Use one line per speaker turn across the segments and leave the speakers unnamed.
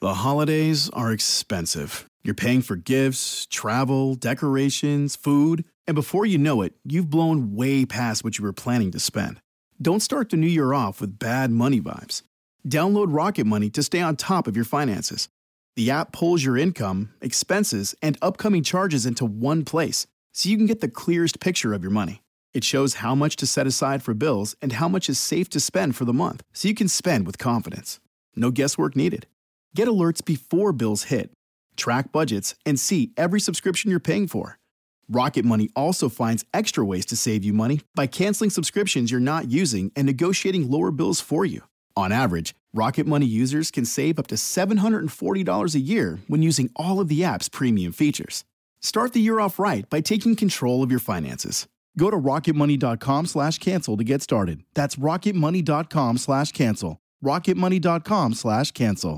The holidays are expensive. You're paying for gifts, travel, decorations, food, and before you know it, you've blown way past what you were planning to spend. Don't start the new year off with bad money vibes. Download Rocket Money to stay on top of your finances. The app pulls your income, expenses, and upcoming charges into one place, so you can get the clearest picture of your money. It shows how much to set aside for bills and how much is safe to spend for the month, so you can spend with confidence. No guesswork needed. Get alerts before bills hit. Track budgets and see every subscription you're paying for. Rocket Money also finds extra ways to save you money by canceling subscriptions you're not using and negotiating lower bills for you. On average, Rocket Money users can save up to $740 a year when using all of the app's premium features. Start the year off right by taking control of your finances. Go to rocketmoney.com/cancel to get started. That's rocketmoney.com/cancel. rocketmoney.com/cancel.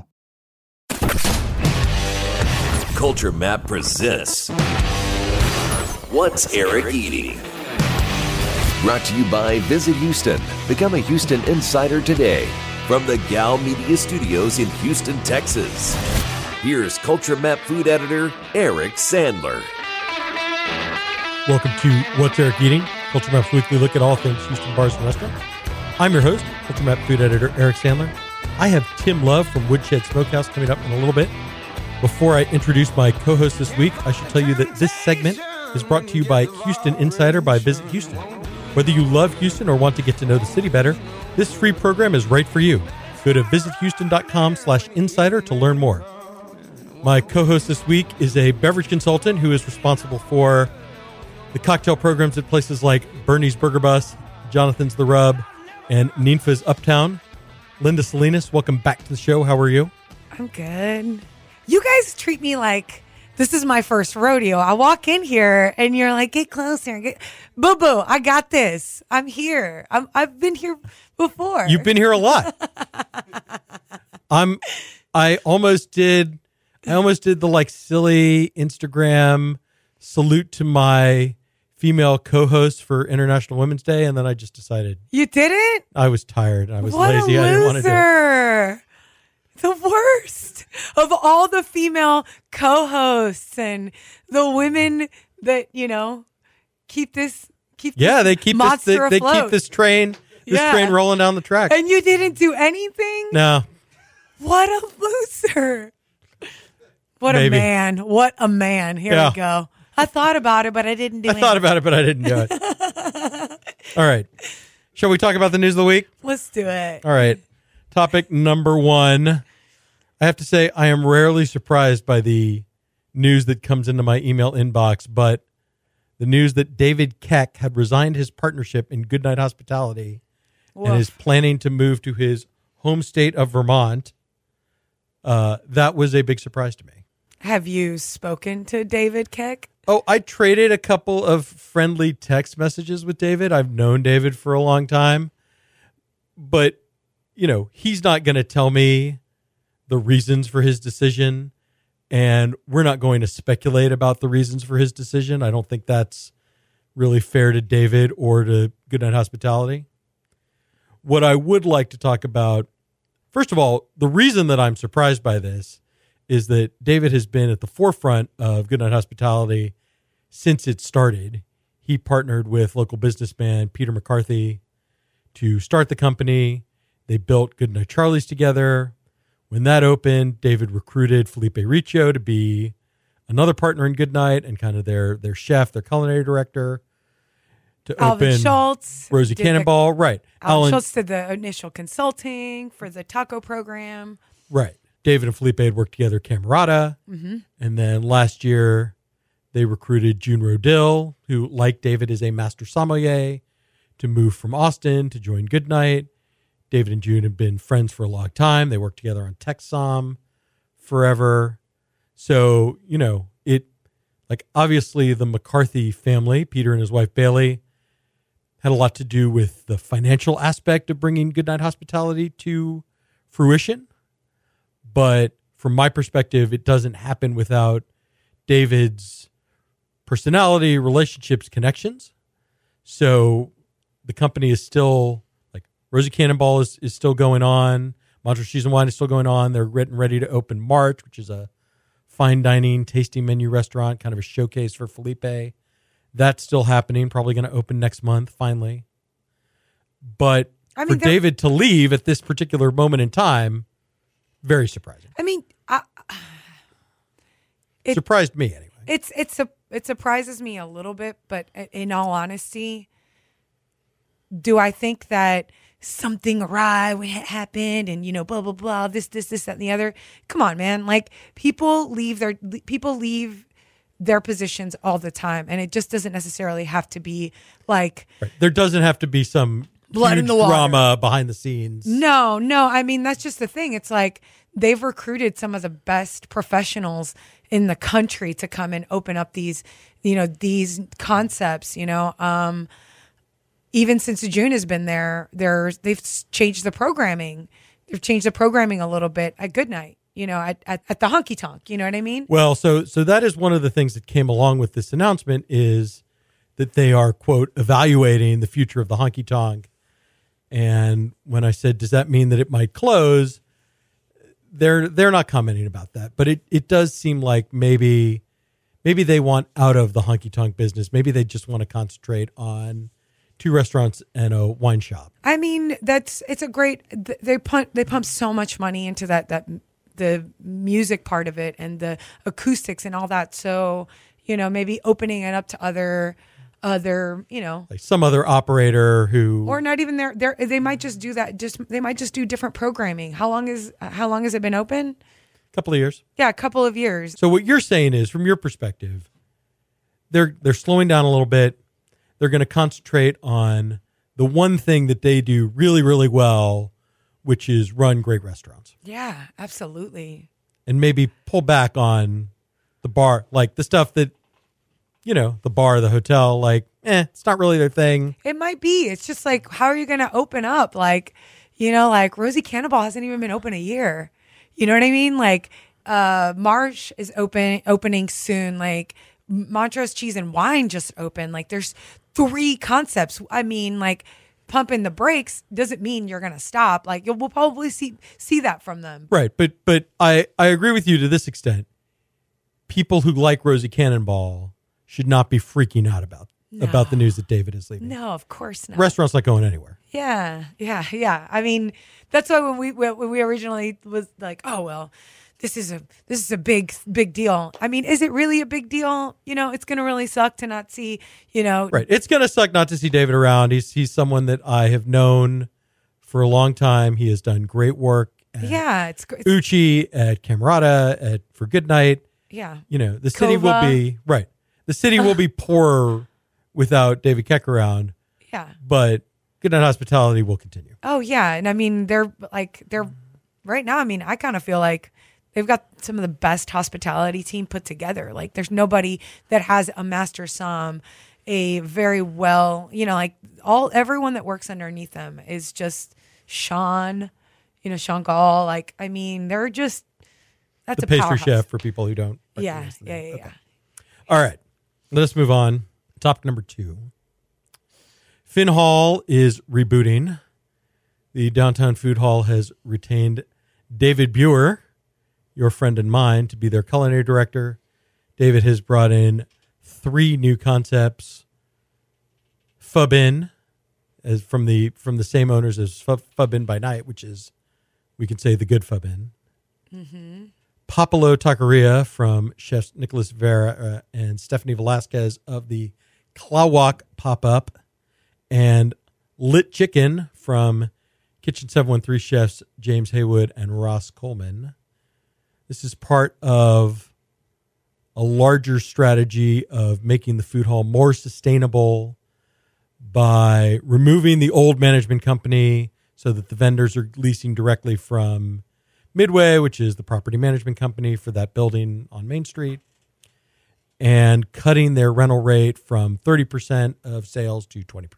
Culture Map presents What's Eric Eating? Brought to you by Visit Houston. Become a Houston insider today. From the Gal Media Studios in Houston, Texas. Here's Culture Map food editor Eric Sandler.
Welcome to What's Eric Eating? Culture Map's weekly look at all things Houston bars and restaurants. I'm your host, Culture Map food editor Eric Sandler. I have Tim Love from Woodshed Smokehouse coming up in a little bit. Before I introduce my co-host this week, I should tell you that this segment is brought to you by Houston Insider by Visit Houston. Whether you love Houston or want to get to know the city better, this free program is right for you. Go to visithouston.com/insider to learn more. My co-host this week is a beverage consultant who is responsible for the cocktail programs at places like Bernie's Burger Bus, Jonathan's The Rub, and Ninfa's Uptown. Linda Salinas, welcome back to the show. How are you?
I'm good. You guys treat me like this is my first rodeo. I walk in here and you're like, get closer. Boo-boo, I got this. I'm here. I've been here before.
You've been here a lot. I almost did the like silly Instagram salute to my female co-host for International Women's Day, and then I just decided.
You didn't?
I was tired. I was
what
lazy.
A loser.
I didn't want to do it.
The worst of all the female co-hosts and the women that, keep this
they keep this train rolling down the track.
And you didn't do anything?
No.
What a loser. What a man. What a man. Here we go. I thought about it, but I didn't do it.
I thought about it, but I didn't do it. All right. Shall we talk about the news of the week?
Let's do it.
All right. Topic number one. I have to say I am rarely surprised by the news that comes into my email inbox, but the news that David Keck had resigned his partnership in Goodnight Hospitality and is planning to move to his home state of Vermont, that was a big surprise to me.
Have you spoken to David Keck?
Oh, I traded a couple of friendly text messages with David. I've known David for a long time, but he's not going to tell me the reasons for his decision, and we're not going to speculate about the reasons for his decision. I don't think that's really fair to David or to Goodnight Hospitality. What I would like to talk about, first of all, the reason that I'm surprised by this is that David has been at the forefront of Goodnight Hospitality since it started. He partnered with local businessman Peter McCarthy to start the company. They built Goodnight Charlie's together. When that opened, David recruited Felipe Riccio to be another partner in Goodnight and kind of their chef, their culinary director. To
Alvin
open
Schultz.
Rosie Cannonball. Right.
Alvin Schultz did the initial consulting for the taco program.
Right. David and Felipe had worked together at Camerata.
Mm-hmm.
And then last year, they recruited June Rodil, who, like David, is a master sommelier, to move from Austin to join Goodnight. David and June have been friends for a long time. They worked together on TechSom forever. So, obviously the McCarthy family, Peter and his wife Bailey, had a lot to do with the financial aspect of bringing Goodnight Hospitality to fruition. But from my perspective, it doesn't happen without David's personality, relationships, connections. So the company is still, Rosie Cannonball is still going on. Montrose Cheese and Wine is still going on. They're getting ready to open March, which is a fine dining, tasting menu restaurant, kind of a showcase for Felipe. That's still happening. Probably going to open next month, finally. But for David to leave at this particular moment in time, very surprising.
I mean,
it surprised me anyway.
It surprises me a little bit, but in all honesty, do I think that something awry happened and, blah, blah, blah, this, that, and the other? Come on, man. Like, people leave their positions all the time, and it just doesn't necessarily have to be like...
Right. There doesn't have to be some
blood
huge
in the water
drama behind the scenes.
No. I mean, that's just the thing. It's like they've recruited some of the best professionals in the country to come and open up these concepts, even since June has been there, they've changed the programming. They've changed the programming a little bit at Goodnight, at the Honky Tonk. You know what I mean?
Well, so that is one of the things that came along with this announcement is that they are, quote, evaluating the future of the Honky Tonk. And when I said, does that mean that it might close? They're not commenting about that. But it does seem like maybe they want out of the Honky Tonk business. Maybe they just want to concentrate on 2 restaurants and a wine shop.
I mean, it's a great. They pump so much money into that the music part of it and the acoustics and all that. So maybe opening it up to other like some other operator who,
or
not even there. They might just do that. They might just do different programming. How long has it been open?
A couple of years.
Yeah, a couple of years.
So what you're saying is, from your perspective, they're slowing down a little bit. They're going to concentrate on the one thing that they do really, really well, which is run great restaurants.
Yeah, absolutely.
And maybe pull back on the bar, like the stuff that, the bar, the hotel, like, it's not really their thing.
It might be. It's just like, how are you going to open up? Like, like Rosie Cannonball hasn't even been open a year. You know what I mean? Like, Marsh is opening soon. Like, Montrose Cheese and Wine just opened. Like, there's 3 concepts. I mean, like, pumping the brakes doesn't mean you're going to stop. Like, we'll probably see that from them.
Right. But I agree with you to this extent. People who like Rosie Cannonball should not be freaking out about the news that David is leaving.
No, of course not.
Restaurant's not going anywhere.
Yeah. I mean, that's why when we originally was like, oh, well, this is a big deal. I mean, is it really a big deal? It's going to really suck to not see,
Right. It's going to suck not to see David around. He's someone that I have known for a long time. He has done great work at
it's
Uchi, at Camerata, for Goodnight.
Yeah.
The city will be, right. The city will be poorer without David Keck around.
Yeah.
But Goodnight Hospitality will continue.
Oh, yeah. And I mean, they're right now, I mean, I kind of feel like they've got some of the best hospitality team put together. Like, there's nobody that has a master somm, a very well, everyone that works underneath them is just Sean Gall. Like, I mean, they're just, that's
the
a
pastry
powerhouse.
chef for people who don't.
Yeah.
Okay. All right. Let us move on. Topic number 2. Finn Hall is rebooting. The Downtown Food Hall has retained David Buer, your friend and mine, to be their culinary director. David has brought in 3 new concepts. Fub-In, as from the same owners as Fub-In by Night, which is, we can say, the good Fub-In.
Mm-hmm.
Popolo Taqueria from chefs Nicholas Vera and Stephanie Velasquez of the Klawak Pop-Up, and Lit Chicken from Kitchen 713 chefs James Haywood and Ross Coleman. This is part of a larger strategy of making the food hall more sustainable by removing the old management company so that the vendors are leasing directly from Midway, which is the property management company for that building on Main Street, and cutting their rental rate from 30% of sales to 20%.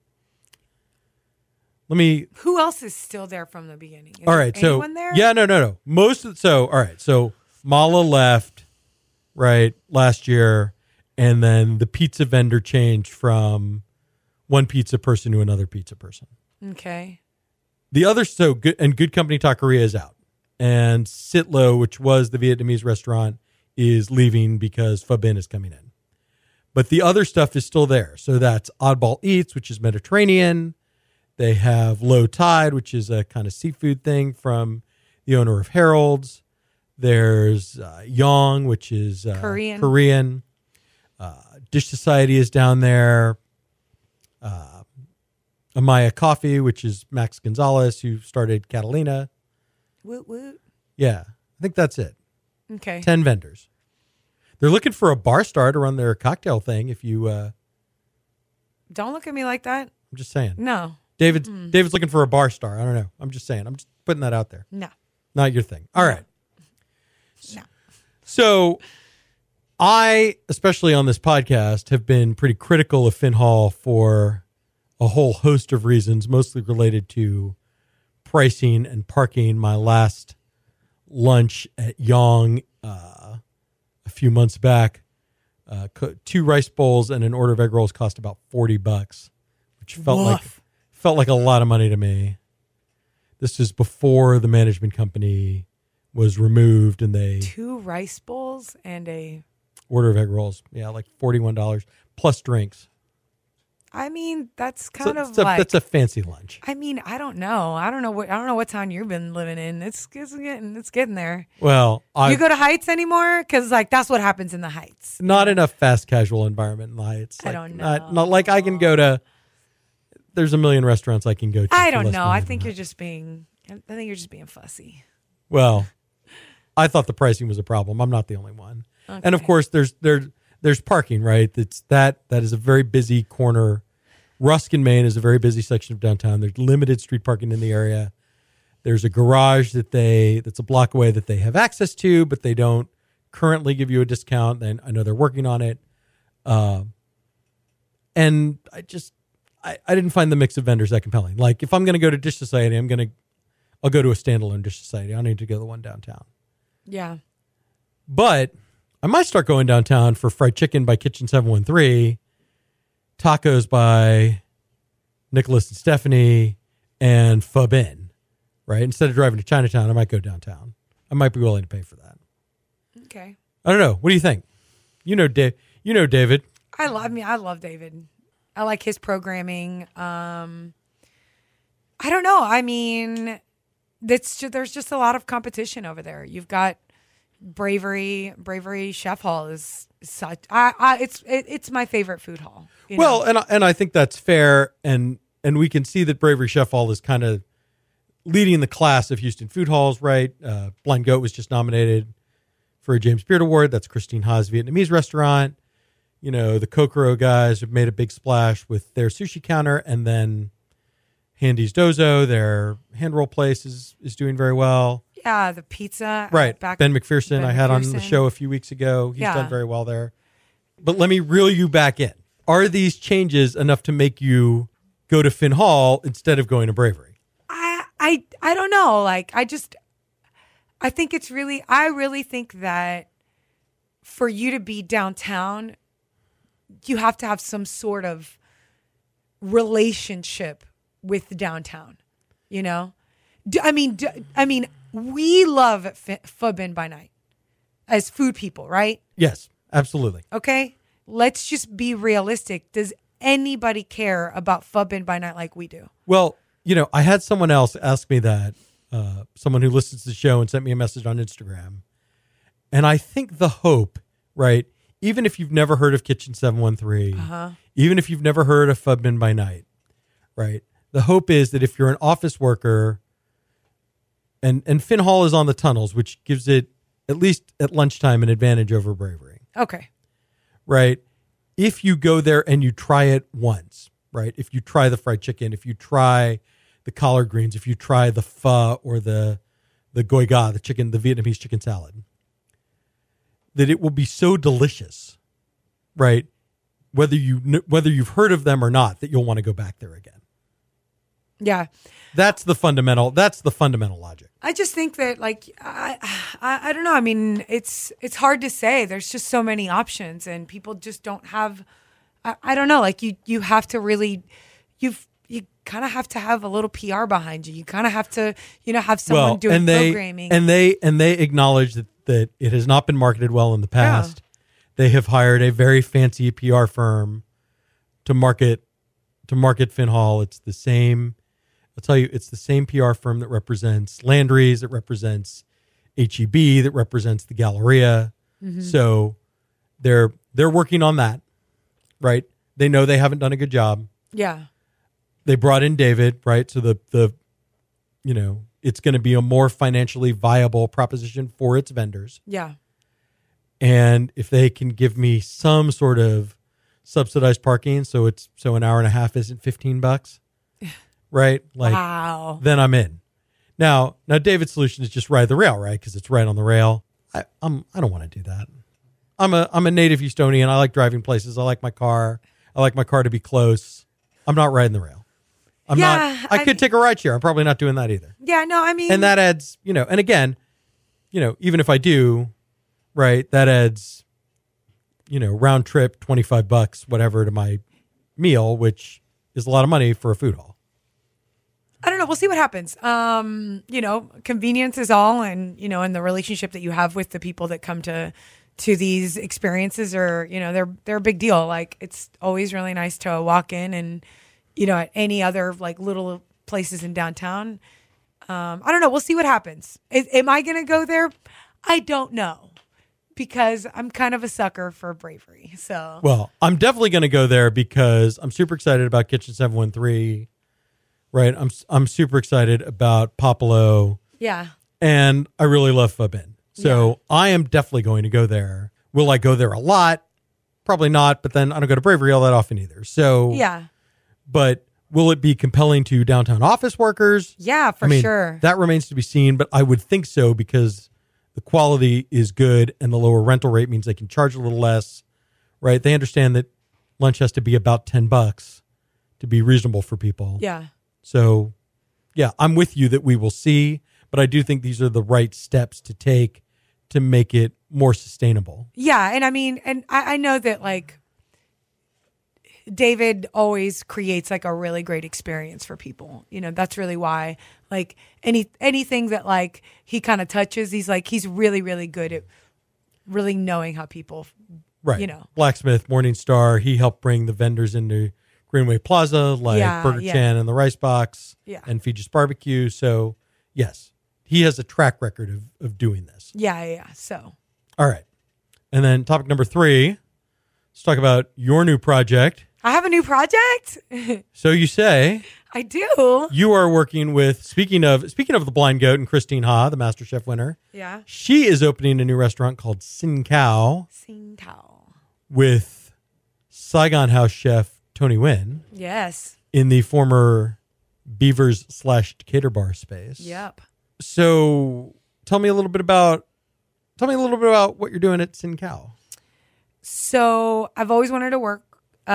Who else is still there from the beginning?
All right. So,
anyone there?
Yeah, no. All right. So Mala left, right, last year, and then the pizza vendor changed from one pizza person to another pizza person.
Okay.
The other Good Company Taqueria is out. And Sitlo, which was the Vietnamese restaurant, is leaving because Pho Bin is coming in. But the other stuff is still there. So that's Oddball Eats, which is Mediterranean. They have Low Tide, which is a kind of seafood thing from the owner of Harold's. There's Yong, which is Korean. Dish Society is down there. Amaya Coffee, which is Max Gonzalez, who started Catalina.
Woot woot.
Yeah, I think that's it.
Okay.
10 vendors. They're looking for a bar star to run their cocktail thing. If you
don't look at me like that.
I'm just saying.
No.
David's looking for a bar star. I don't know. I'm just saying. I'm just putting that out there.
No.
Not your thing. All right.
No.
So I, especially on this podcast, have been pretty critical of Finn Hall for a whole host of reasons, mostly related to pricing and parking. My last lunch at Yong a few months back, 2 rice bowls and an order of egg rolls cost about $40, which felt like a lot of money to me. This is before the management company was removed, and they
2 rice bowls and a
order of egg rolls. Yeah, like $41 plus drinks.
I mean, that's
that's a fancy lunch.
I mean, I don't know what town you've been living in. It's getting there.
Well,
you go to Heights anymore? Because like that's what happens in the Heights.
Not enough fast casual environment in the Heights.
I don't know.
Not like I can go to. There's a million restaurants I can go to.
I don't know. I think you're just being fussy.
Well, I thought the pricing was a problem. I'm not the only one. Okay. And of course, there's parking, right? That is a very busy corner. Ruskin, Maine is a very busy section of downtown. There's limited street parking in the area. There's a garage that's a block away that they have access to, but they don't currently give you a discount. And I know they're working on it. And I didn't find the mix of vendors that compelling. Like if I'm going to go to Dish Society, I'll go to a standalone Dish Society. I don't need to go to the one downtown.
Yeah.
But I might start going downtown for fried chicken by Kitchen 713, tacos by Nicholas and Stephanie, and Pho Bin, right? Instead of driving to Chinatown, I might go downtown. I might be willing to pay for that.
Okay.
I don't know. What do you think? You know David.
I love David. I like his programming. I don't know. I mean, there's just a lot of competition over there. You've got Bravery Chef Hall is such. It's my favorite food hall.
Well, and I think that's fair, and we can see that Bravery Chef Hall is kind of leading the class of Houston food halls, right? Blind Goat was just nominated for a James Beard Award. That's Christine Ha's Vietnamese restaurant. You know, the Kokoro guys have made a big splash with their sushi counter, and then Handy's Dozo, their hand roll place, is doing very well.
Yeah, the pizza.
Right. Ben McPherson, I had on the show a few weeks ago. He's done very well there. But let me reel you back in. Are these changes enough to make you go to Finn Hall instead of going to Bravery?
I don't know. Like, I really think that for you to be downtown, you have to have some sort of relationship with downtown, you know? I mean, we love Pho Bin by night as food people, right?
Yes, absolutely.
Okay, let's just be realistic. Does anybody care about Pho Bin by night like we do?
Well, you know, I had someone else ask me that, someone who listens to the show and sent me a message on Instagram. And I think the hope, right, even if you've never heard of Kitchen 713, even if you've never heard of Pho Bin by night, right, the hope is that if you're an office worker, and Finn Hall is on the tunnels, which gives it, at least at lunchtime, an advantage over Bravery.
Okay.
Right? If you go there and you try it once, right? If you try the fried chicken, if you try the collard greens, if you try the pho or the goi ga, the Vietnamese chicken salad, that it will be so delicious, right? Whether you've heard of them or not, that you'll want to go back there again.
Yeah.
That's the fundamental logic.
I just think that, like, I don't know. I mean, it's hard to say. There's just so many options, and people just don't have. I don't know. Like you have to really, you kind of have to have a little PR behind you. You kind of have to, have someone doing programming.
And they acknowledge that it has not been marketed well in the past. Yeah. They have hired a very fancy PR firm to market Finhall. It's the same. I'll tell you, it's the same PR firm that represents Landry's, that represents HEB, that represents the Galleria. Mm-hmm. So they're working on that, right? They know they haven't done a good job.
Yeah.
They brought in David, right? So the it's going to be a more financially viable proposition for its vendors.
Yeah.
And if they can give me some sort of subsidized parking, so an hour and a half isn't $15, right? Like, wow. Then I'm in. Now David's solution is just ride the rail, right? Because it's right on the rail. I don't want to do that. I'm a native Houstonian. I like driving places. I like my car. I like my car to be close. I'm not riding the rail. I could take a ride share. I'm probably not doing that either.
Yeah, no, I mean,
and that adds, and again, even if I do, right, that adds, round trip $25, whatever, to my meal, which is a lot of money for a food hall.
I don't know. We'll see what happens. Convenience is all, and and the relationship that you have with the people that come to these experiences are, they're a big deal. Like, it's always really nice to walk in and, at any other like little places in downtown. I don't know. We'll see what happens. Am I going to go there? I don't know, because I'm kind of a sucker for bravery. So,
well, I'm definitely going to go there because I'm super excited about Kitchen 713. Right. I'm super excited about Popolo.
Yeah.
And I really love Pho Bin. So I am definitely going to go there. Will I go there a lot? Probably not. But then I don't go to Bravery all that often either. So
yeah.
But will it be compelling to downtown office workers?
Yeah, for sure.
That remains to be seen. But I would think so, because the quality is good and the lower rental rate means they can charge a little less. Right. They understand that lunch has to be about $10 to be reasonable for people.
Yeah.
So, yeah, I'm with you that we will see, but I do think these are the right steps to take to make it more sustainable.
Yeah, and I mean, and I know that, like, David always creates like a really great experience for people. That's really why, like, anything that like he kind of touches, he's really, really good at really knowing how people,
right. Blacksmith, Morningstar, he helped bring the vendors into Greenway Plaza, like Burger Chan and the Rice Box, and Fiji's Barbecue. So, yes, he has a track record of doing this.
Yeah. So,
all right. And then topic number 3, let's talk about your new project.
I have a new project?
So you say.
I do.
You are working with, speaking of the Blind Goat and Christine Ha, the MasterChef winner.
Yeah.
She is opening a new restaurant called Sin Cao.
Sin Cao.
With Saigon House chef Tony Nguyen.
Yes.
In the former Beavers / Decatur bar space.
Yep.
So tell me a little bit about what you're doing at Sin Cao.
So I've always wanted to work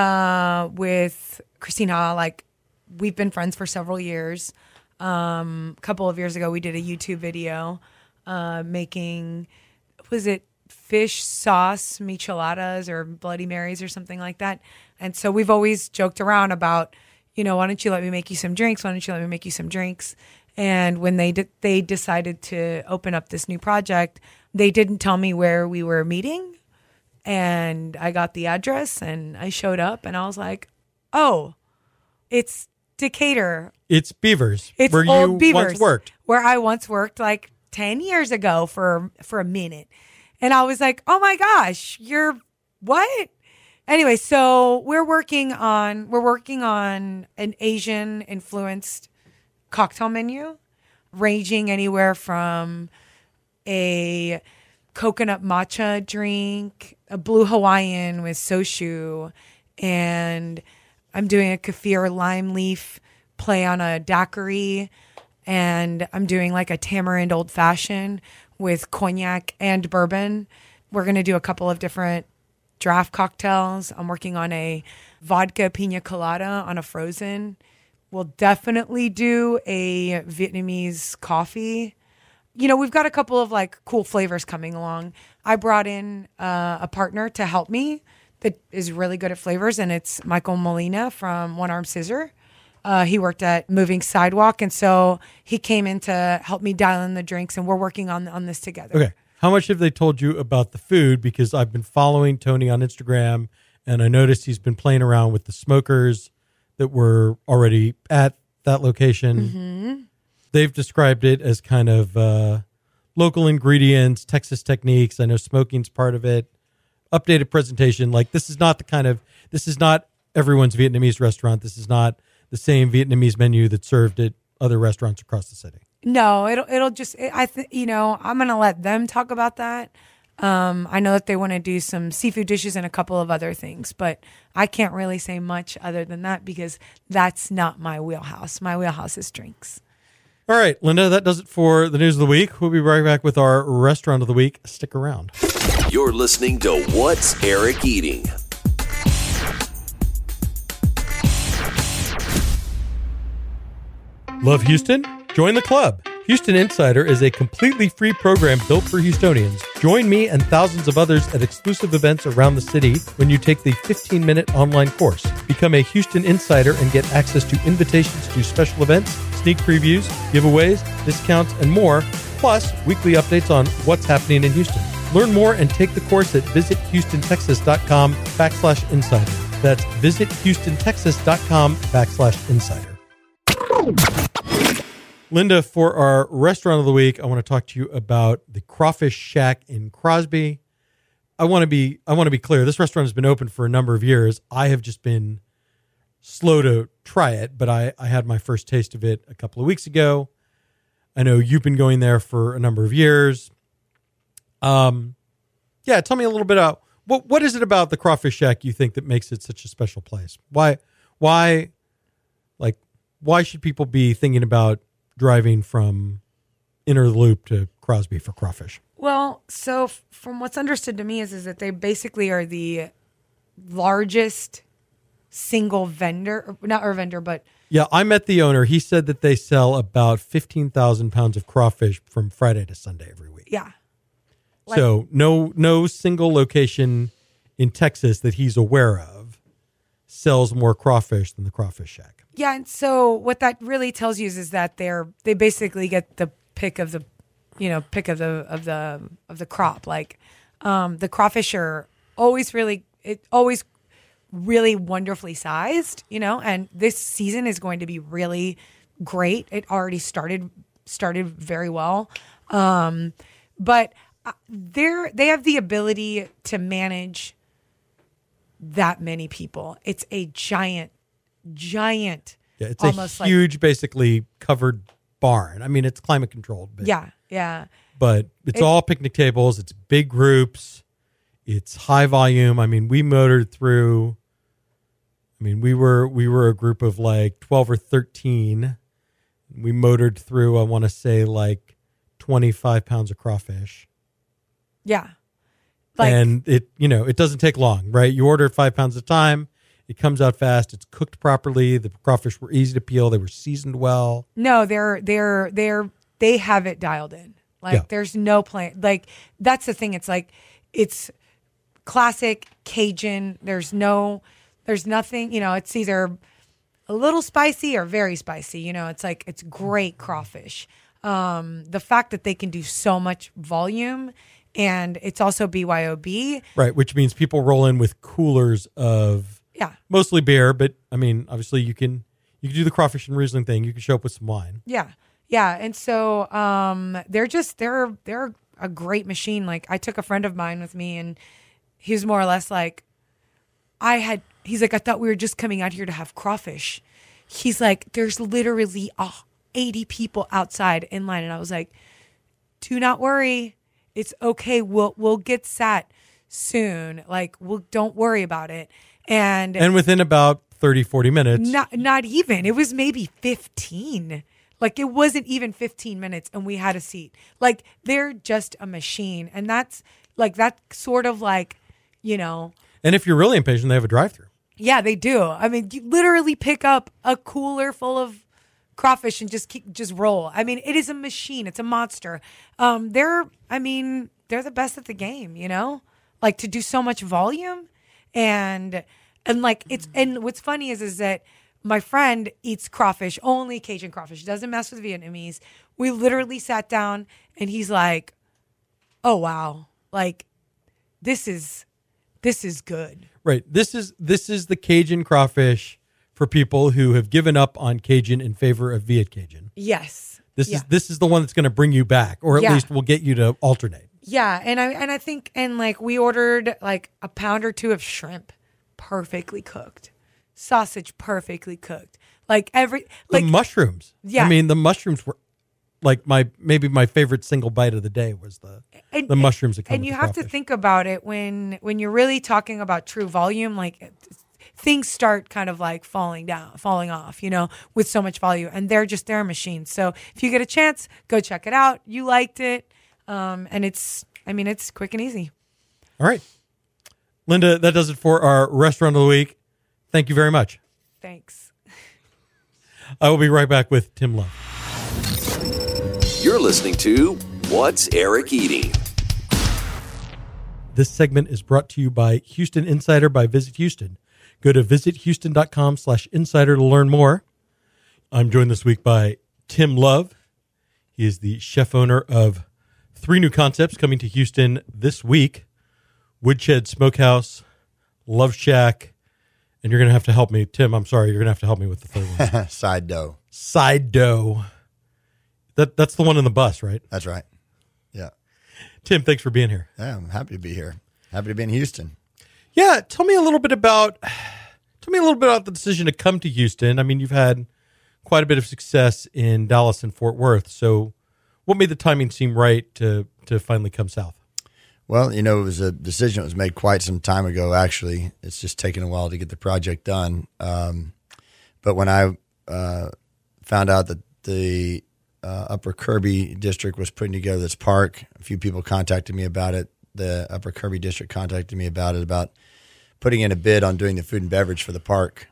with Christina. Like, we've been friends for several years. A couple of years ago, we did a YouTube video making, was it fish sauce micheladas or Bloody Marys or something like that. And so we've always joked around about, why don't you let me make you some drinks? Why don't you let me make you some drinks? And when they decided to open up this new project, they didn't tell me where we were meeting. And I got the address and I showed up and I was like, oh, it's Decatur.
It's Beavers.
It's
where
old
you
Beavers,
once worked.
Where I once worked like 10 years ago for a minute. And I was like, oh my gosh, you're what? Anyway, so we're working on an Asian influenced cocktail menu, ranging anywhere from a coconut matcha drink, a blue Hawaiian with soshu, and I'm doing a kaffir lime leaf play on a daiquiri, and I'm doing like a tamarind old fashioned with cognac and bourbon. We're going to do a couple of different draft cocktails. I'm working on a vodka pina colada on a frozen. We'll definitely do a Vietnamese coffee. We've got a couple of like cool flavors coming along. I brought in a partner to help me that is really good at flavors, and it's Michael Molina from One Arm Scissor. He worked at Moving Sidewalk, and so he came in to help me dial in the drinks, and we're working on this together.
Okay. How much have they told you about the food? Because I've been following Tony on Instagram, and I noticed he's been playing around with the smokers that were already at that location.
Mm-hmm.
They've described it as kind of local ingredients, Texas techniques. I know smoking's part of it. Updated presentation. Like, this is not everyone's Vietnamese restaurant. This is not the same Vietnamese menu that's served at other restaurants across the city.
No, it'll just, I'm going to let them talk about that. I know that they want to do some seafood dishes and a couple of other things, but I can't really say much other than that because that's not my wheelhouse. My wheelhouse is drinks.
All right, Linda, that does it for the news of the week. We'll be right back with our restaurant of the week. Stick around.
You're listening to What's Eric Eating?
Love Houston? Join the club. Houston Insider is a completely free program built for Houstonians. Join me and thousands of others at exclusive events around the city when you take the 15-minute online course. Become a Houston Insider and get access to invitations to special events, sneak previews, giveaways, discounts, and more, plus weekly updates on what's happening in Houston. Learn more and take the course at visithoustontexas.com/insider. That's visithoustontexas.com/insider. Linda, for our restaurant of the week, I want to talk to you about the Crawfish Shack in Crosby. I want to be clear. This restaurant has been open for a number of years. I have just been slow to try it, but I had my first taste of it a couple of weeks ago. I know you've been going there for a number of years. Tell me a little bit about what is it about the Crawfish Shack you think that makes it such a special place? Why should people be thinking about driving from Inner Loop to Crosby for crawfish?
Well, so from what's understood to me is that they basically are the largest single vendor, but
yeah, I met the owner. He said that they sell about 15,000 pounds of crawfish from Friday to Sunday every week.
Yeah.
So no single location in Texas that he's aware of sells more crawfish than the Crawfish Shack.
Yeah, and so what that really tells you is that they basically get the pick of the crop. Like the crawfish are always really wonderfully sized, and this season is going to be really great. It already started very well. But they have the ability to manage that many people. It's a giant.
Yeah, it's almost a huge, basically covered barn. I mean, it's climate controlled. But,
yeah.
But it's all picnic tables. It's big groups. It's high volume. I mean, we motored through. I mean, we were a group of like 12 or 13. We motored through, I want to say, like 25 pounds of crawfish.
Yeah.
And it doesn't take long, right? You order 5 pounds at a time. It comes out fast. It's cooked properly. The crawfish were easy to peel. They were seasoned well.
No, they have it dialed in. There's no plan. Like, that's the thing. It's like, it's classic Cajun. There's nothing, it's either a little spicy or very spicy. It's like, it's great crawfish. The fact that they can do so much volume, and it's also BYOB.
Right, which means people roll in with coolers of mostly beer, but I mean, obviously you can do the crawfish and Riesling thing. You can show up with some wine.
Yeah. And so they're a great machine. Like, I took a friend of mine with me, and he was more or less like, he's like, I thought we were just coming out here to have crawfish. He's like, there's literally 80 people outside in line. And I was like, do not worry. It's okay. We'll get sat soon. Like, don't worry about it. And
within about 30, 40 minutes.
Not even. It was maybe 15. Like, it wasn't even 15 minutes, and we had a seat. Like, they're just a machine. And that's sort of like, And
if you're really impatient, they have a drive-thru.
Yeah, they do. I mean, you literally pick up a cooler full of crawfish and just roll. I mean, it is a machine. It's a monster. They're the best at the game, like, to do so much volume. And what's funny is that my friend eats crawfish, only Cajun crawfish. Doesn't mess with Vietnamese. We literally sat down and he's like, oh, wow. Like, this is good.
Right. This is the Cajun crawfish for people who have given up on Cajun in favor of Viet Cajun.
Yes.
This is the one that's going to bring you back, or at least will get you to alternate.
Yeah, and I think like we ordered like a pound or two of shrimp, perfectly cooked, sausage perfectly cooked, the
mushrooms.
Yeah,
I mean the mushrooms were like maybe my favorite single bite of the day was the mushrooms that come.
And
with
you
the
have
crawfish.
to think about it when you're really talking about true volume, like things start kind of like falling off, with so much volume, and they're machines. So if you get a chance, go check it out. You liked it. And it's quick and easy.
All right. Linda, that does it for our restaurant of the week. Thank you very much.
Thanks.
I will be right back with Tim Love.
You're listening to What's Eric Eating?
This segment is brought to you by Houston Insider by Visit Houston. Go to visithouston.com/insider to learn more. I'm joined this week by Tim Love. He is the chef owner of 3 new concepts coming to Houston this week: Woodshed Smokehouse, Love Shack, and you're going to have to help me. Tim, I'm sorry, you're going to have to help me with the third one.
Side dough.
Side Dough. That's the one in the bus, right?
That's right. Yeah.
Tim, thanks for being here.
Yeah, I'm happy to be here. Happy to be in Houston.
Yeah, tell me a little bit about the decision to come to Houston. I mean, you've had quite a bit of success in Dallas and Fort Worth, so what made the timing seem right to finally come south?
Well, it was a decision that was made quite some time ago, actually. It's just taken a while to get the project done. But when I found out that the Upper Kirby District was putting together this park, a few people contacted me about it. The Upper Kirby District contacted me about putting in a bid on doing the food and beverage for the park.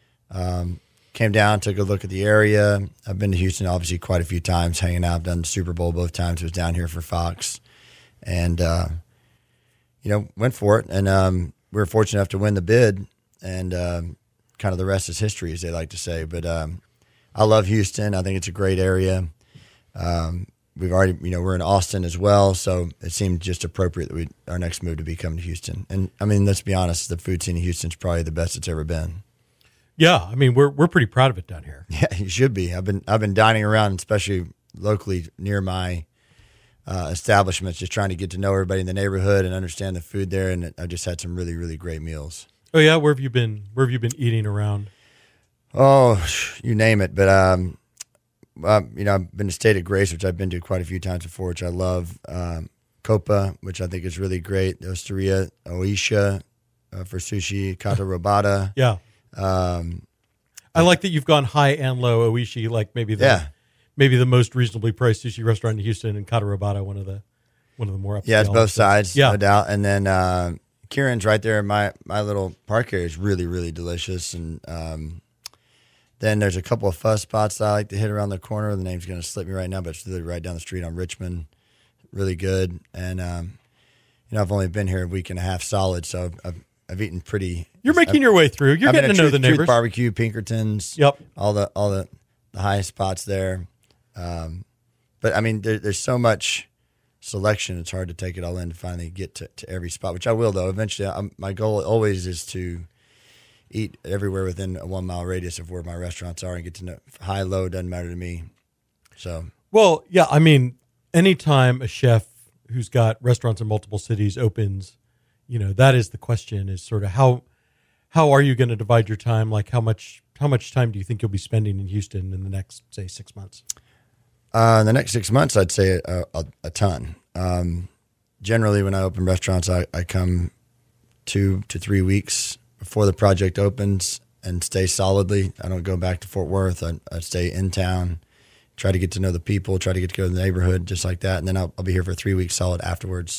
Came down, took a look at the area. I've been to Houston, obviously, quite a few times, hanging out. I've done the Super Bowl both times. Was down here for Fox. And, went for it. And we were fortunate enough to win the bid. And kind of the rest is history, as they like to say. But I love Houston. I think it's a great area. We've already, we're in Austin as well. So it seemed just appropriate that our next move to be coming to Houston. And, I mean, let's be honest, the food scene in Houston is probably the best it's ever been.
Yeah, I mean, we're pretty proud of it down here.
Yeah, you should be. I've been dining around, especially locally near my establishments, just trying to get to know everybody in the neighborhood and understand the food there. And I've just had some really, really great meals.
Oh yeah, where have you been eating around?
Oh, you name it. But I've been to State of Grace, which I've been to quite a few times before, which I love. Copa, which I think is really great. Osteria Oisha for sushi. Kata Robata.
Yeah. I like that you've gone high and low. Oishi, like maybe the most reasonably priced sushi restaurant in Houston, and Kata Robata, one of the more upscale.
Yeah, it's both sides,
yeah.
No doubt. And then Kieran's right there in my little park area is really, really delicious. And then there's a couple of fuzz spots that I like to hit around the corner. The name's going to slip me right now, but it's literally right down the street on Richmond. Really good. And I've only been here a week and a half solid, so I've eaten pretty. You're
making your way through. You're getting to know the neighbors.
Truth Barbecue, Pinkertons.
Yep.
All the high spots there. But I mean, there's so much selection. It's hard to take it all in to finally get to every spot, which I will though. Eventually, my goal always is to eat everywhere within a 1 mile radius of where my restaurants are and get to know high, low, doesn't matter to me. So.
Well, yeah. I mean, anytime a chef who's got restaurants in multiple cities opens, that is the question: is sort of how are you going to divide your time? Like how much time do you think you'll be spending in Houston in the next, say, 6 months?
In the next 6 months, I'd say a ton. Generally, when I open restaurants, I come 2 to 3 weeks before the project opens and stay solidly. I don't go back to Fort Worth. I stay in town, try to get to know the people, try to get to go to the neighborhood, just like that. And then I'll be here for 3 weeks solid afterwards.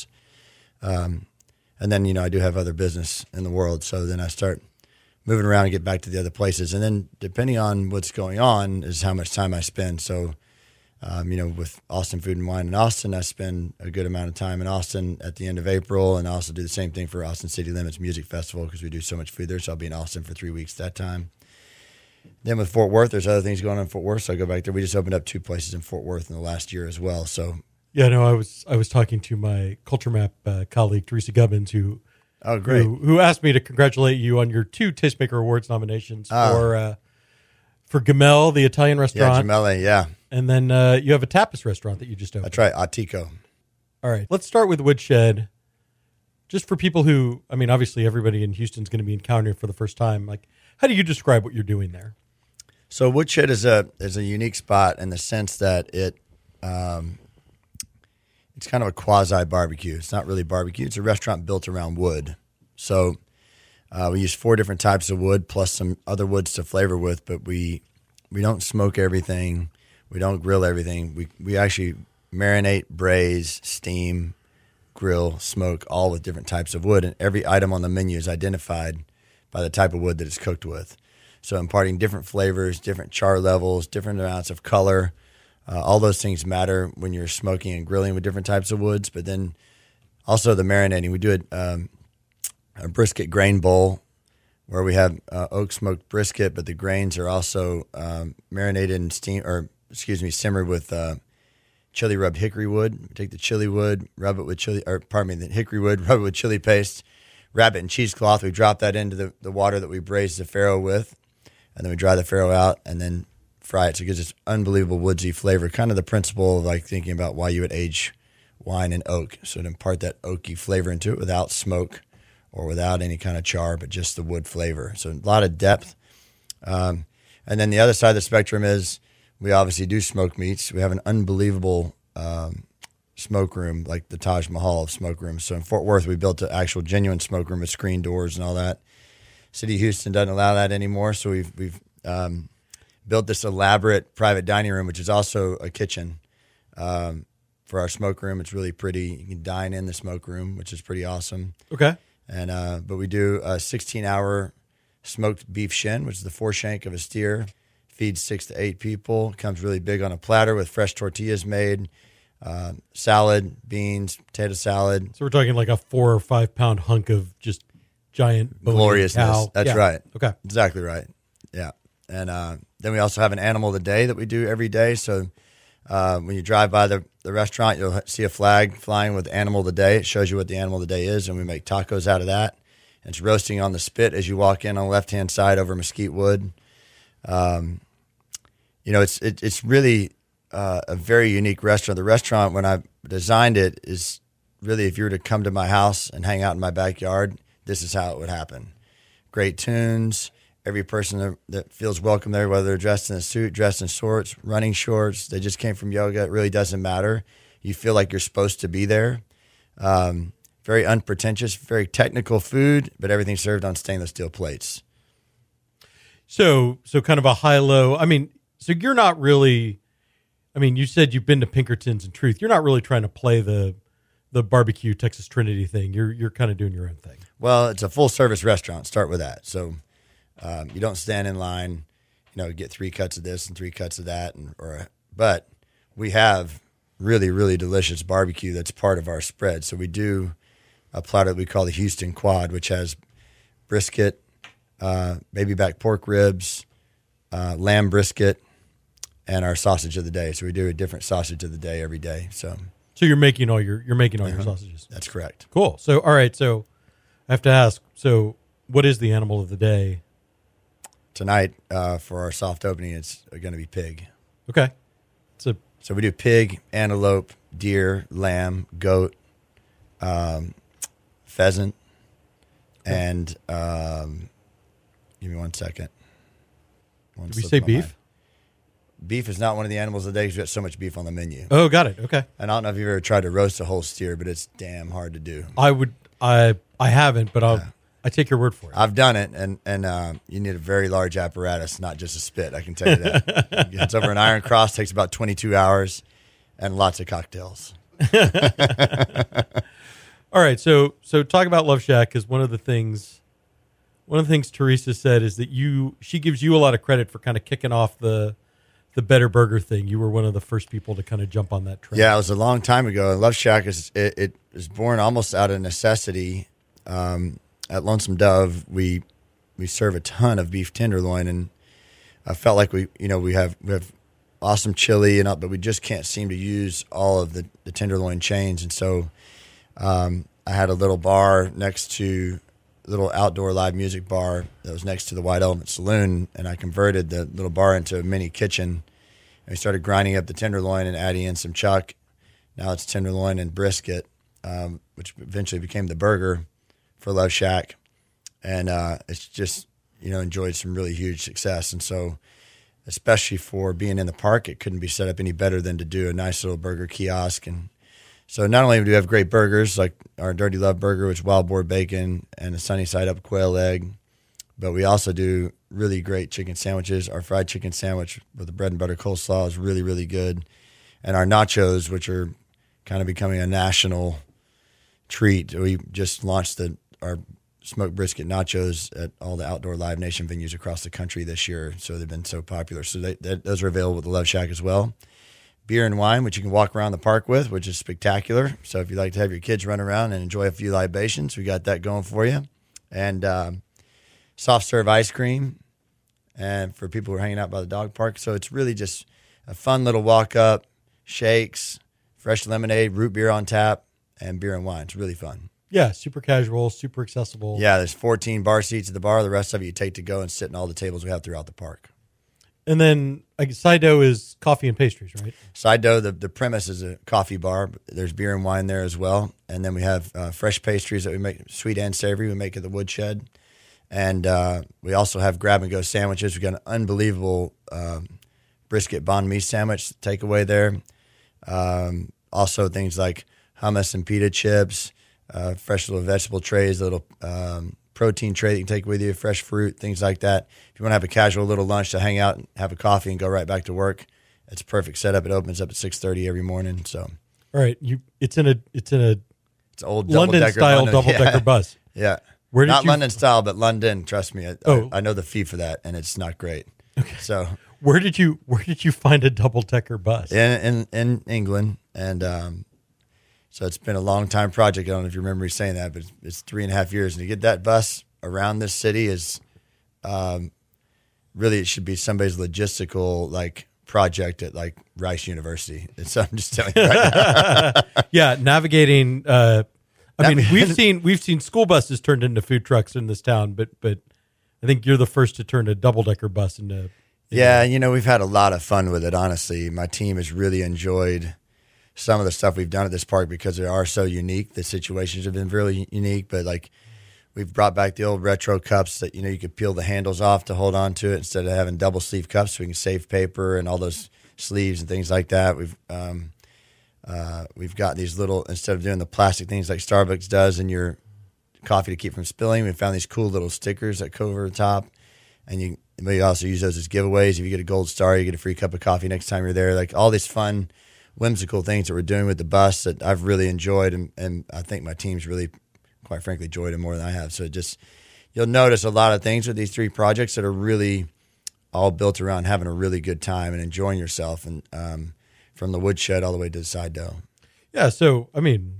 And then, I do have other business in the world. So then I start moving around and get back to the other places. And then depending on what's going on is how much time I spend. So, with Austin Food and Wine in Austin, I spend a good amount of time in Austin at the end of April. And I also do the same thing for Austin City Limits Music Festival because we do so much food there. So I'll be in Austin for 3 weeks that time. Then with Fort Worth, there's other things going on in Fort Worth, so I go back there. We just opened up 2 places in Fort Worth in the last year as well. So
Yeah, no, I was talking to my Culture Map colleague Teresa Gubbins, who
great.
who asked me to congratulate you on your 2 Tastemaker Awards nominations for Gamel, the Italian restaurant.
Yeah, Gemelli, yeah.
And then you have a tapas restaurant that you just opened.
That's right, Atico.
All right, let's start with Woodshed. Just for people who, I mean, obviously everybody in Houston's going to be encountering it for the first time. Like, how do you describe what you're doing there?
So Woodshed is a unique spot in the sense that it's kind of a quasi barbecue. It's not really barbecue. It's a restaurant built around wood. So we use 4 different types of wood plus some other woods to flavor with, but we don't smoke everything. We don't grill everything. We actually marinate, braise, steam, grill, smoke, all with different types of wood. And every item on the menu is identified by the type of wood that it's cooked with. So imparting different flavors, different char levels, different amounts of color. All those things matter when you're smoking and grilling with different types of woods. But then also the marinating. We do a brisket grain bowl where we have oak smoked brisket, but the grains are also marinated and simmered with chili rubbed hickory wood. We take the chili wood, rub it with the hickory wood, rub it with chili paste, wrap it in cheesecloth. We drop that into the water that we braise the farro with, and then we dry the farro out and then fry it. So it gives this unbelievable woodsy flavor, kind of the principle of like thinking about why you would age wine in oak. So to impart that oaky flavor into it without smoke or without any kind of char, but just the wood flavor. So a lot of depth. And then the other side of the spectrum is we obviously do smoked meats. We have an unbelievable smoke room, like the Taj Mahal of smoke rooms. So in Fort Worth, we built an actual genuine smoke room with screen doors and all that. City of Houston doesn't allow that anymore, so we've built this elaborate private dining room, which is also a kitchen for our smoke room. It's really pretty. You can dine in the smoke room, which is pretty awesome.
Okay.
And but we do a 16-hour smoked beef shin, which is the foreshank of a steer. Feeds 6 to 8 people. Comes really big on a platter with fresh tortillas made, salad, beans, potato salad.
So we're talking like a 4 or 5 pound hunk of just giant bony
Gloriousness.
cow.
That's
Yeah.
right.
Okay.
Exactly right. Yeah. And then we also have an animal of the day that we do every day. So when you drive by the restaurant, you'll see a flag flying with animal of the day. It shows you what the animal of the day is, and we make tacos out of that. And it's roasting on the spit as you walk in on the left-hand side over mesquite wood. It's really a very unique restaurant. The restaurant, when I designed it, is really, if you were to come to my house and hang out in my backyard, this is how it would happen. Great tunes. Every person that feels welcome there, whether they're dressed in a suit, dressed in shorts, running shorts, they just came from yoga, it really doesn't matter. You feel like you're supposed to be there. Very unpretentious, very technical food, but everything served on stainless steel plates.
So kind of a high-low. I mean, so you're not really. I mean, you said you've been to Pinkerton's and Truth. You're not really trying to play the barbecue Texas Trinity thing. You're kind of doing your own thing.
Well, it's a full-service restaurant. Start with that. So you don't stand in line, get 3 cuts of this and 3 cuts of that, but we have really, really delicious barbecue that's part of our spread. So we do a platter that we call the Houston Quad, which has brisket, baby back pork ribs, lamb brisket, and our sausage of the day. So we do a different sausage of the day every day. So
you're making all your sausages.
That's correct.
Cool. So all right. So I have to ask. So what is the animal of the day?
Tonight, for our soft opening, it's going to be pig.
Okay.
So we do pig, antelope, deer, lamb, goat, pheasant, and give me 1 second.
Did we say beef?
Mind. Beef is not one of the animals of the day because we got so much beef on the menu.
Oh, got it. Okay.
And I don't know if you've ever tried to roast a whole steer, but it's damn hard to do.
I haven't, but I take your word for it.
I've done it, and you need a very large apparatus, not just a spit. I can tell you that. It's over an iron cross, takes about 22 hours, and lots of cocktails.
All right, so talk about Love Shack, because one of the things Teresa said is that she gives you a lot of credit for kind of kicking off the Better Burger thing. You were one of the first people to kind of jump on that trend.
Yeah, it was a long time ago. Love Shack it was born almost out of necessity. At Lonesome Dove, we serve a ton of beef tenderloin, and I felt like we have awesome chili and but we just can't seem to use all of the tenderloin chains. And so I had a little bar next to a little outdoor live music bar that was next to the White Elephant Saloon, and I converted the little bar into a mini kitchen. And we started grinding up the tenderloin and adding in some chuck. Now it's tenderloin and brisket, which eventually became the burger for Love Shack. And it's just, enjoyed some really huge success. And so, especially for being in the park, it couldn't be set up any better than to do a nice little burger kiosk. And so not only do we have great burgers, like our Dirty Love Burger, which is wild boar bacon and a sunny side up quail egg, but we also do really great chicken sandwiches. Our fried chicken sandwich with the bread and butter coleslaw is really, really good. And our nachos, which are kind of becoming a national treat. We just launched our smoked brisket nachos at all the outdoor Live Nation venues across the country this year. So they've been so popular. So those are available at the Love Shack as well. Beer and wine, which you can walk around the park with, which is spectacular. So if you'd like to have your kids run around and enjoy a few libations, we got that going for you. And soft serve ice cream, and for people who are hanging out by the dog park. So it's really just a fun little walk up, shakes, fresh lemonade, root beer on tap, and beer and wine. It's really fun.
Yeah, super casual, super accessible.
Yeah, there's 14 bar seats at the bar. The rest of it you take to go and sit in all the tables we have throughout the park.
And then side dough is coffee and pastries, right?
Side dough, the premise is a coffee bar. There's beer and wine there as well. And then we have fresh pastries that we make, sweet and savory, we make at the Woodshed. And we also have grab-and-go sandwiches. We've got an unbelievable brisket banh mi sandwich takeaway there. Also things like hummus and pita chips, fresh little vegetable trays, a little protein tray that you can take with you, fresh fruit, things like that. If you want to have a casual little lunch to hang out and have a coffee and go right back to work, it's a perfect setup. It opens up at 6:30 every morning. So,
all right, it's an
old
London style double-decker bus.
Yeah. Not London style, but London. Trust me, I know the fee for that, and it's not great.
Okay.
So
where did you find a double-decker bus?
In England, and so it's been a long time project. I don't know if you remember me saying that, but it's 3.5 years, and to get that bus around this city is really, it should be somebody's logistical project at Rice University. I'm just telling you right now.
Yeah, navigating. We've seen school buses turned into food trucks in this town, but I think you're the first to turn a double-decker bus into.
Yeah, we've had a lot of fun with it. Honestly, my team has really enjoyed some of the stuff we've done at this park because they are so unique. The situations have been really unique, but we've brought back the old retro cups that you could peel the handles off to hold on to it instead of having double sleeve cups, so we can save paper and all those sleeves and things like that. We've got these little, instead of doing the plastic things like Starbucks does in your coffee to keep from spilling, we found these cool little stickers that go over the top, and we also use those as giveaways. If you get a gold star, you get a free cup of coffee next time you're there. All these fun, whimsical things that we're doing with the bus that I've really enjoyed, and I think my team's really, quite frankly, enjoyed it more than I have. So you'll notice a lot of things with these 3 projects that are really all built around having a really good time and enjoying yourself, and from the Woodshed all the way to the Side Dough.
Yeah, so let me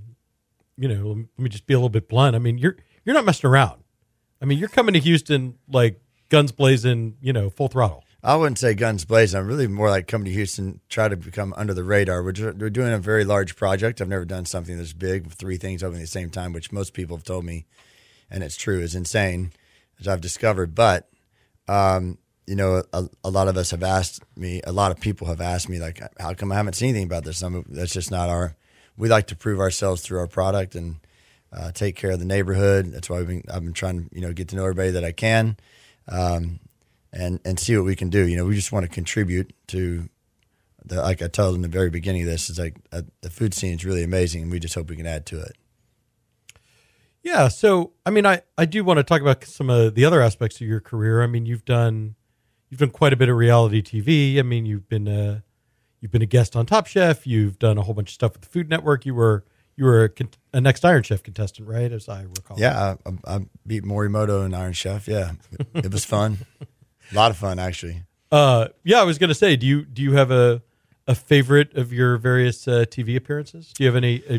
just be a little bit blunt. You're not messing around. You're coming to Houston guns blazing, full throttle.
I wouldn't say guns blazing. I'm really more like coming to Houston, try to become under the radar. We're doing a very large project. I've never done something this big with 3 things over at the same time, which most people have told me, and it's true, is insane, as I've discovered. But a lot of us have asked me, a lot of people have asked me, how come I haven't seen anything about this? That's just not we like to prove ourselves through our product and take care of the neighborhood. That's why I've been trying to, get to know everybody that I can, and see what we can do. We just want to contribute to like I told in the very beginning of this, the food scene is really amazing, and we just hope we can add to it.
Yeah. So, I do want to talk about some of the other aspects of your career. You've done quite a bit of reality TV. You've been a guest on Top Chef. You've done a whole bunch of stuff with the Food Network. You were a Next Iron Chef contestant, right? As I recall.
Yeah, I beat Morimoto in Iron Chef. Yeah, it was fun. A lot of fun, actually.
Yeah, I was going to say, do you have a favorite of your various TV appearances? Do you have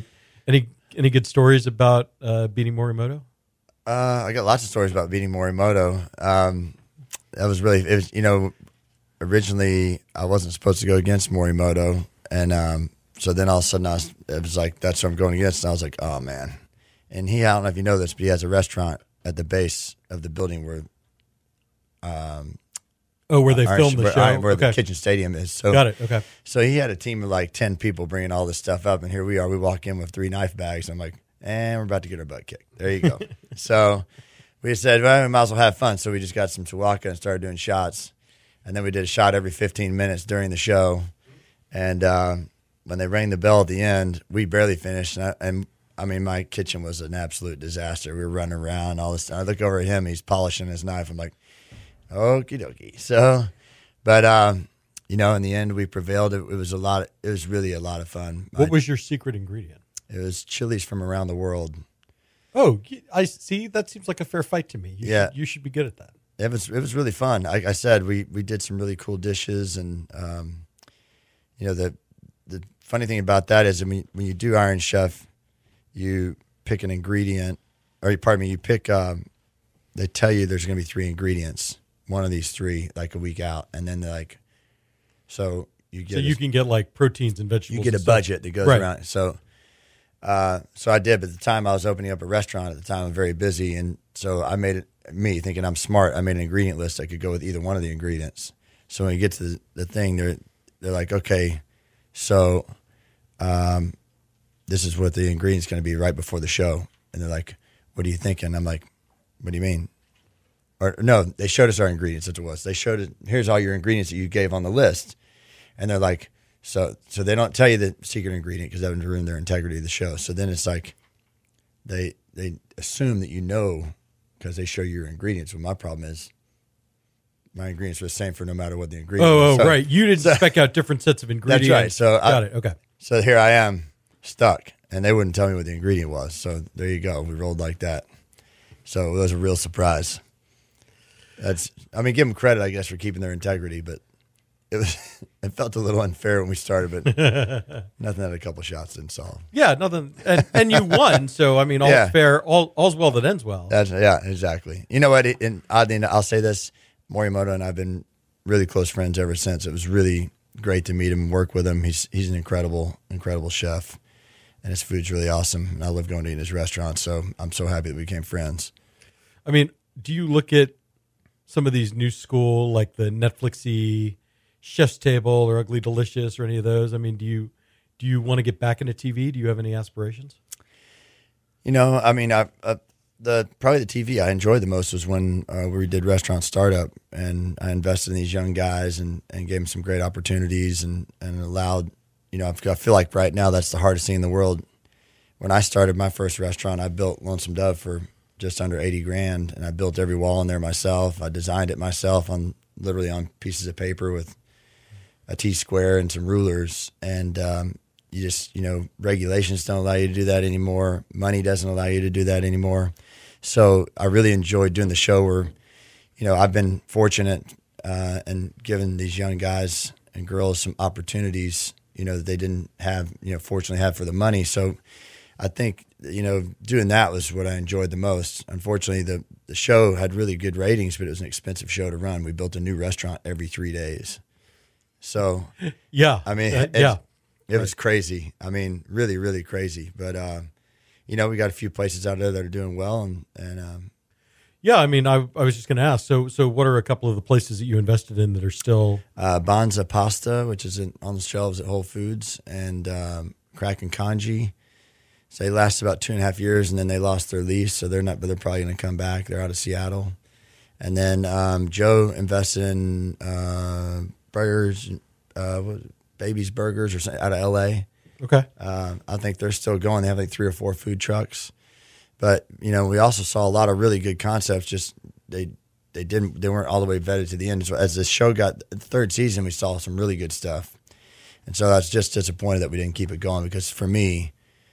any good stories about beating Morimoto?
I got lots of stories about beating Morimoto. That was really, originally I wasn't supposed to go against Morimoto, and so then all of a sudden it was like, that's what I'm going against, and I was like, oh man. And I don't know if you know this, but he has a restaurant at the base of the building where
where they filmed the show?
Where the kitchen stadium is. So,
got it, okay.
So he had a team of like 10 people bringing all this stuff up, and here we are. We walk in with 3 knife bags. I'm like, we're about to get our butt kicked. There you go. So we said, well, we might as well have fun. So we just got some Chihuahua and started doing shots. And then we did a shot every 15 minutes during the show. And when they rang the bell at the end, we barely finished. And I mean, my kitchen was an absolute disaster. We were running around, all this. I look over at him. He's polishing his knife. I'm like, okie dokie. So, but, in the end, we prevailed. It was really a lot of fun.
What was your secret ingredient?
It was chilies from around the world.
Oh, I see. That seems like a fair fight to me. You should be good at that.
It was really fun. Like I said, we did some really cool dishes, and the funny thing about that is, I mean, when you do Iron Chef, you pick an ingredient, or pardon me, you pick. They tell you there's going to be 3 ingredients, one of these 3, like a week out, and then they're like, so you get. So
you can get like proteins and vegetables.
You get a budget that goes around. So I did, but at the time I was opening up a restaurant. At the time, I'm very busy, and so I made it. Me thinking I'm smart, I made an ingredient list. I could go with either one of the ingredients. So when you get to the thing, they're like, okay, so this is what the ingredient's going to be right before the show. And they're like, what are you thinking? I'm like, what do you mean? Or no, they showed us our ingredients. That's what it was. They showed it. Here's all your ingredients that you gave on the list. And they're like, so they don't tell you the secret ingredient because that would ruin their integrity of the show. So then it's like they assume that you know, because they show you your ingredients. Well, my problem is my ingredients were the same for no matter what the ingredient was.
So, right. You didn't spec out different sets of ingredients.
That's right. So
got it. Okay.
So here I am stuck, and they wouldn't tell me what the ingredient was. So there you go. We rolled like that. So it was a real surprise. Give them credit, I guess, for keeping their integrity, but it felt a little unfair when we started, but nothing that a couple shots didn't solve.
Yeah, nothing. And you won, so I mean, all's fair. All's well that ends well.
Yeah, exactly. You know what? And oddly, I'll say this: Morimoto and I've been really close friends ever since. It was really great to meet him and work with him. He's an incredible chef, and his food's really awesome. And I love going to eat in his restaurant, so I'm so happy that we became friends.
I mean, do you look at some of these new school, like the Netflixy Chef's Table or Ugly Delicious or any of those? I mean, do you want to get back into TV? Do you have any aspirations?
I mean, probably the TV I enjoyed the most was when we did Restaurant Startup, and I invested in these young guys and gave them some great opportunities and allowed, I feel like right now that's the hardest thing in the world. When I started my first restaurant, I built Lonesome Dove for just under $80,000, and I built every wall in there myself. I designed it myself literally on pieces of paper with a T-square and some rulers, and regulations don't allow you to do that anymore. Money doesn't allow you to do that anymore. So I really enjoyed doing the show where, I've been fortunate and given these young guys and girls some opportunities, that they didn't have, fortunately have for the money. So I think, doing that was what I enjoyed the most. Unfortunately, the show had really good ratings, but it was an expensive show to run. We built a new restaurant every 3 days. So,
yeah,
I mean, it was crazy. I mean, really, really crazy. But, we got a few places out there that are doing well. And
yeah, I mean, I was just going to ask. So what are a couple of the places that you invested in that are still?
Banza Pasta, which is on the shelves at Whole Foods, and Kraken Kanji. So they lasted about 2.5 years, and then they lost their lease, so they're probably going to come back. They're out of Seattle. And then Joe invested in burgers, Baby's Burgers, or something out of L.A.
Okay.
I think they're still going. They have like 3 or 4 food trucks. But, we also saw a lot of really good concepts. Just they weren't all the way vetted to the end. So as the show got the 3rd season, we saw some really good stuff. And so I was just disappointed that we didn't keep it going, because for me,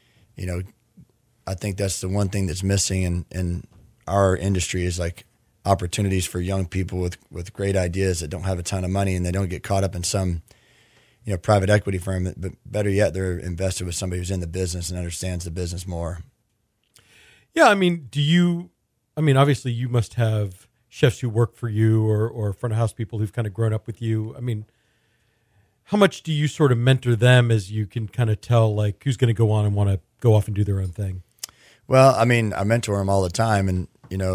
I think that's the one thing that's missing in our industry is like opportunities for young people with great ideas that don't have a ton of money, and they don't get caught up in some, private equity firm. But better yet, they're invested with somebody who's in the business and understands the business more.
Yeah, I mean, obviously you must have chefs who work for you or front of house people who've kind of grown up with you. I mean, how much do you sort of mentor them as you can kind of tell like who's going to go on and want to go off and do their own thing?
Well, I mean, I mentor them all the time, and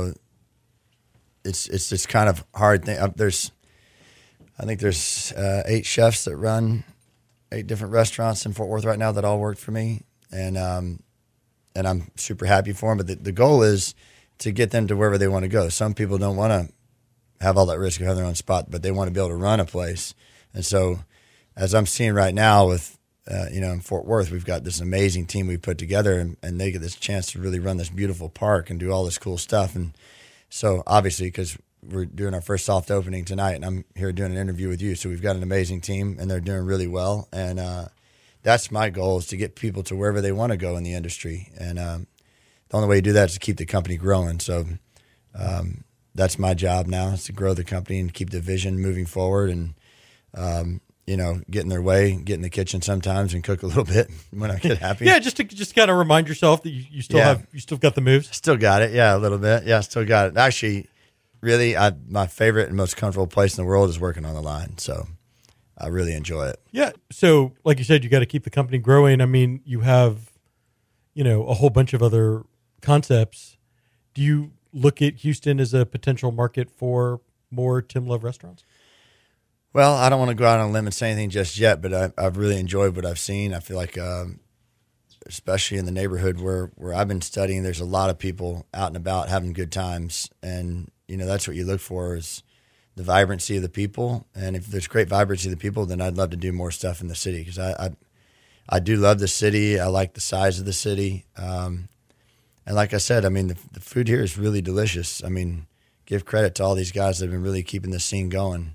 it's this kind of hard thing. I think there's 8 chefs that run 8 different restaurants in Fort Worth right now that all work for me, and I'm super happy for them. But the goal is to get them to wherever they want to go. Some people don't want to have all that risk of having their own spot, but they want to be able to run a place. And so, as I'm seeing right now with in Fort Worth, we've got this amazing team we put together, and they get this chance to really run this beautiful park and do all this cool stuff. And so, obviously, because we're doing our first soft opening tonight, and I'm here doing an interview with you, so we've got an amazing team, and they're doing really well. And that's my goal, is to get people to wherever they want to go in the industry. And the only way you do that is to keep the company growing. So that's my job now, is to grow the company and keep the vision moving forward, and get in their way, get in the kitchen sometimes and cook a little bit when I get happy.
Yeah, just kind of remind yourself that you still got the moves.
Still got it, yeah, a little bit. Yeah, still got it. Actually, really, my favorite and most comfortable place in the world is working on the line. So I really enjoy it.
Yeah. So, like you said, you got to keep the company growing. I mean, you have, a whole bunch of other concepts. Do you look at Houston as a potential market for more Tim Love restaurants?
Well, I don't want to go out on a limb and say anything just yet, but I've really enjoyed what I've seen. I feel like, especially in the neighborhood where I've been studying, there's a lot of people out and about having good times. And, that's what you look for, is the vibrancy of the people. And if there's great vibrancy of the people, then I'd love to do more stuff in the city, because I do love the city. I like the size of the city. And like I said, I mean, the food here is really delicious. I mean, give credit to all these guys that have been really keeping this scene going.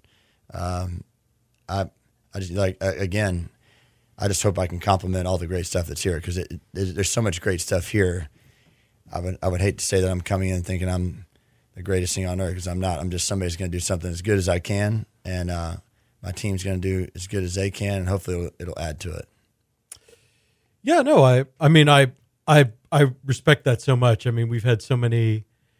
I just again, I just hope I can compliment all the great stuff that's here, because there's so much great stuff here. I would hate to say that I'm coming in thinking I'm the greatest thing on earth, because I'm not. I'm just somebody who's going to do something as good as I can, and my team's going to do as good as they can, and hopefully it'll add to it.
Yeah, no, I mean, I respect that so much. I mean, we've had so many,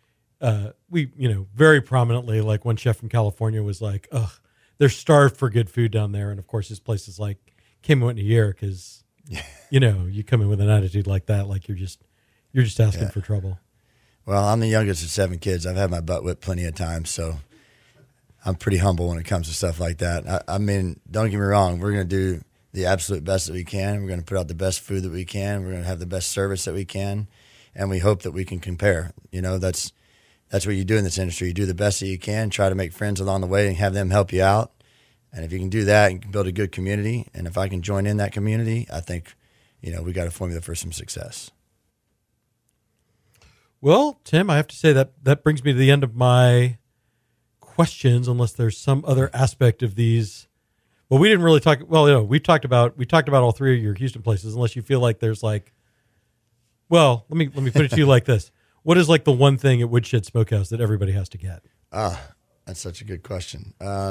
very prominently, like one chef from California was like, ugh, they're starved for good food down there. And of course, his place is like, came in a year, because, you come in with an attitude like that, like you're just asking for trouble.
Well, I'm the youngest of 7 kids. I've had my butt whipped plenty of times, so I'm pretty humble when it comes to stuff like that. I mean, don't get me wrong. We're going to do the absolute best that we can. We're going to put out the best food that we can. We're going to have the best service that we can, and we hope that we can compare. That's what you do in this industry. You do the best that you can, try to make friends along the way and have them help you out. And if you can do that, you can build a good community. And if I can join in that community, I think, we got a formula for some success.
Well, Tim, I have to say that brings me to the end of my questions, unless there's some other aspect of these. Well, we didn't really talk. Well, we talked about all 3 of your Houston places. Unless you feel like there's like, well, let me put it to you like this: what is like the one thing at Woodshed Smokehouse that everybody has to get?
That's such a good question.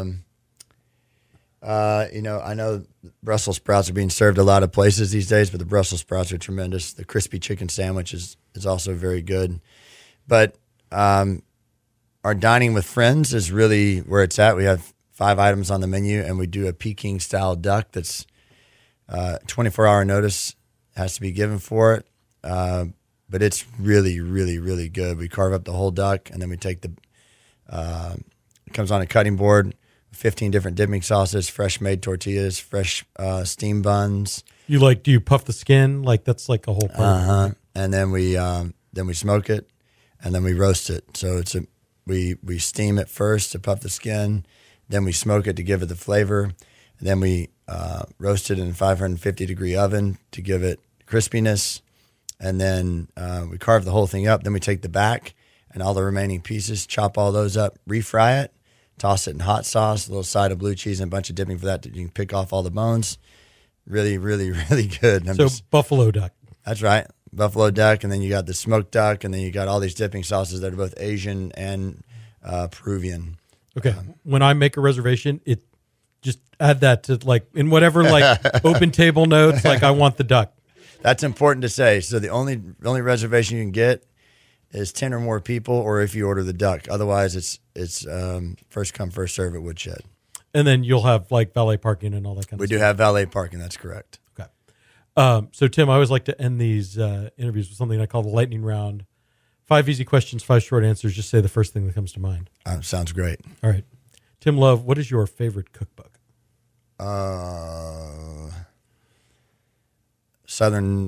I know Brussels sprouts are being served a lot of places these days, but the Brussels sprouts are tremendous. The crispy chicken sandwich is also very good. But our dining with friends is really where it's at. We have 5 items on the menu, and we do a Peking-style duck that's 24-hour notice has to be given for it. But it's really, really, really good. We carve up the whole duck, and then we take it comes on a cutting board, 15 different dipping sauces, fresh made tortillas, fresh steam buns.
Do you puff the skin? Like that's like a whole part.
And then we smoke it, and then we roast it. So we steam it first to puff the skin, then we smoke it to give it the flavor, and then we roast it in a 550-degree oven to give it crispiness, and then we carve the whole thing up. Then we take the back and all the remaining pieces, chop all those up, refry it, toss it in hot sauce, a little side of blue cheese, and a bunch of dipping for that. You can pick off all the bones. Really, really, really good.
Buffalo duck.
That's right. Buffalo duck, and then you got the smoked duck, and then you got all these dipping sauces that are both Asian and Peruvian.
Okay. When I make a reservation, it just add that to like in whatever like open table notes, like I want the duck.
That's important to say. So the only reservation you can get is 10 or more people, or if you order the duck. Otherwise, it's first come, first serve at Woodshed.
And then you'll have like valet parking and all that kind of
We
stuff.
do have valet parking. That's correct.
Okay. So, Tim, I always like to end these interviews with something I call the lightning round. 5 easy questions, 5 short answers. Just say the first thing that comes to mind.
Sounds great.
All right. Tim Love, what is your favorite cookbook?
Southern,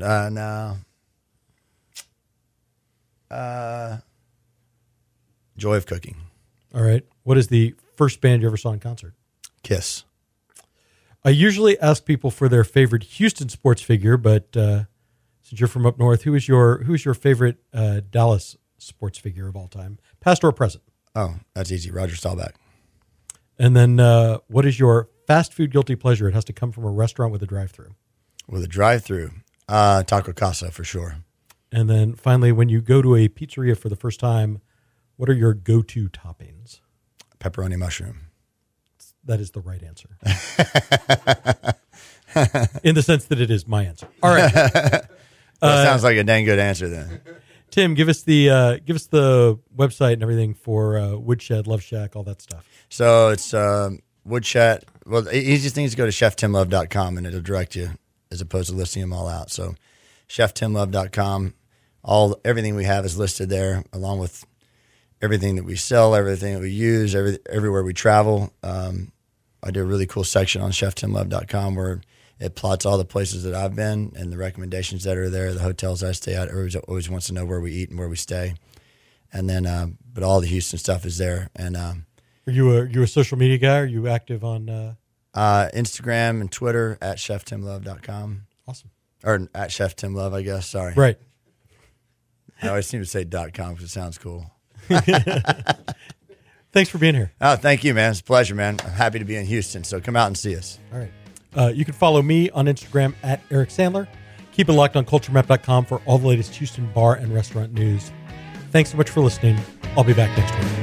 Joy of Cooking.
All right. What is the first band you ever saw in concert?
Kiss.
I usually ask people for their favorite Houston sports figure, but since you're from up north, who is your favorite Dallas sports figure of all time, past or present?
Oh, that's easy. Roger Staubach.
And then what is your fast food guilty pleasure? It has to come from a restaurant with a drive-through.
With a drive-through, Taco Casa for sure.
And then finally, when you go to a pizzeria for the first time, what are your go-to toppings?
Pepperoni mushroom.
That is the right answer. In the sense that it is my answer. All right.
That sounds like a dang good answer then.
Tim, give us the website and everything for Woodshed, Love Shack, all that stuff.
So it's Woodshed. Well, the easiest thing is to go to cheftimlove.com and it'll direct you as opposed to listing them all out. So cheftimlove.com, everything we have is listed there, along with everything that we sell, everything that we use, everywhere we travel. I do a really cool section on cheftimlove.com where it plots all the places that I've been and the recommendations that are there, the hotels I stay at. Everybody always wants to know where we eat and where we stay. And then, but all the Houston stuff is there. And
are you a social media guy? Are you active on
Instagram and Twitter at cheftimlove.com?
Awesome.
Or at cheftimlove, I guess. Sorry.
Right.
I always seem to say .com because it sounds cool.
Thanks for being here.
Oh, thank you, man. It's a pleasure, man. I'm happy to be in Houston, so come out and see us.
All right. You can follow me on Instagram at Eric Sandler. Keep it locked on culturemap.com for all the latest Houston bar and restaurant news. Thanks so much for listening. I'll be back next week.